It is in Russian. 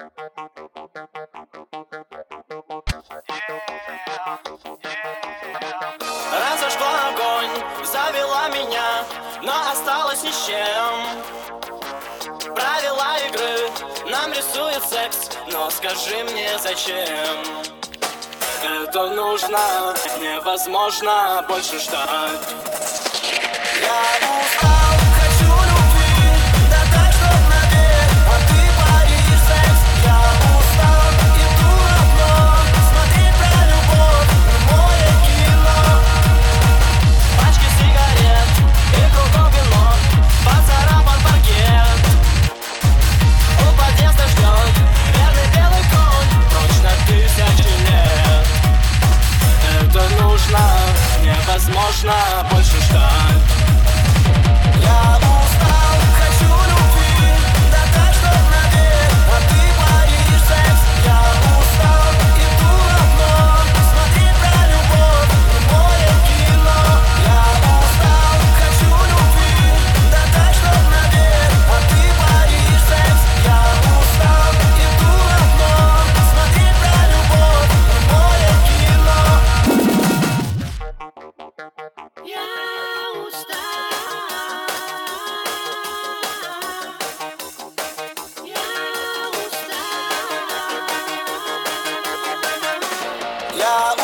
Разожгла огонь, завела меня, но осталась ни с чем. Правила игры нам рисует секс, но скажи мне зачем? Это нужно, невозможно больше ждать. Я устал, хочу любви, да так, чтоб навек, а ты паришь секс. Я устал, иду в окно, смотреть про любовь, немое кино. Пачки сигарет и кругом вино, поцарапан паркет. У подъезда ждет верный белый конь, прочь на 1000 лет. Это нужно, невозможно больше ждать. Я устал, хочу любви, да так, чтоб навек, а ты паришь секс. Я устал, иду в окно, смотреть про любовь, немое кино. Я устал, хочу любви, да так, чтоб навек, а ты паришь секс. Я устал, иду в окно, смотреть про любовь, немое кино. Я устал. Я